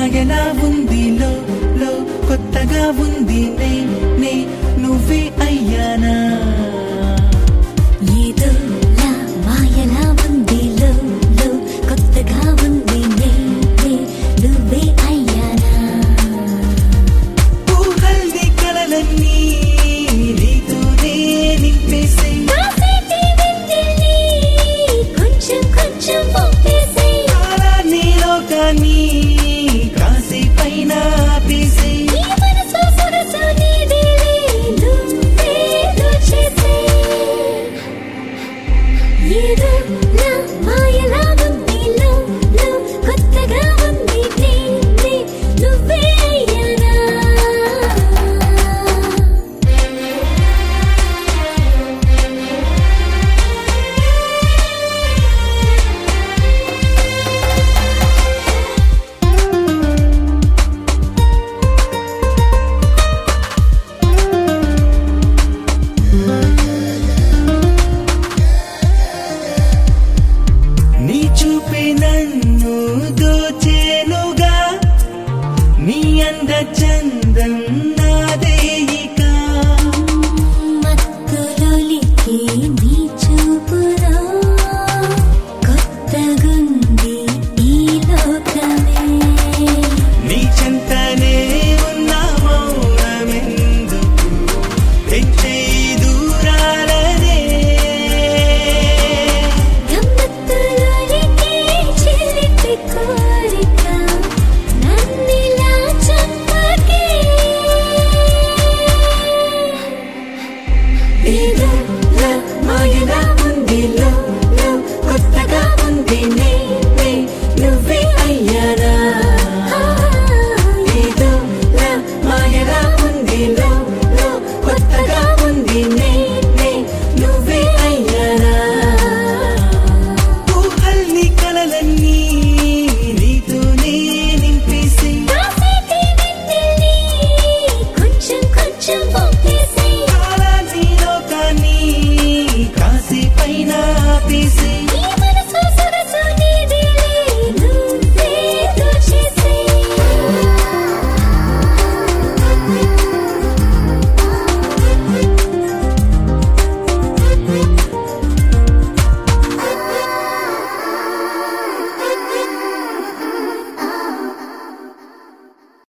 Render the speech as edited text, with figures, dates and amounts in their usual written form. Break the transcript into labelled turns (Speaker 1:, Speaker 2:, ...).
Speaker 1: మాయలా ఉంది లో లో కొత్తగా ఉంది నే నే నువ్వే అయ్యానా
Speaker 2: ఏదో లా మాయలా ఉంది లో లో కొత్తగా ఉంది నే నే నువ్వే అయ్యానా
Speaker 1: ఊహల్ని కలలన్నీ నీతోనే నింపేసే
Speaker 2: కాసేటి వెన్నెల్లి కొంచెం కొంచెం పంపేసే
Speaker 1: కాలాన్ని లోకాన్ని కాసేపైన ఆపేసే
Speaker 2: నీ మనసు సొగసు నీదేలే నువ్వేదో చేసే ఏదో లా మాయలా ఉంది లో లో కొత్తగా ఉంది నే నే నువ్వే అయ్యానా
Speaker 1: నీ చూపే నన్ను దోచేనుగా నీ అంద చందం నాదే ఇక
Speaker 2: మత్తులోలికి నీ చూపులో కొత్తగుంది ఈ లోకమే
Speaker 1: నీ చెంతనే ఉన్న మౌనమెందుకు పెంచే దూరాలనే
Speaker 2: గమ్మత్తులోలికి చిలిపి కోరిక నన్నిలా చంపకే
Speaker 1: ఏదో లా మాయలా ఉంది లో లో కొత్తగా ఉంది నే నే నువ్వే అయ్యానా ఏదో లా మాయలా ఉంది లో లో కొత్తగా ఉంది నే నే నువ్వే అయ్యానా ఊహల్ని కలలన్నీ నీతోనే నింపేసే
Speaker 2: కాసేటి వెన్నెల్లి కొంచెం కొంచెం పంపేసే
Speaker 1: కాలాన్ని లోకాన్ని కాసేపైన ఆపేసే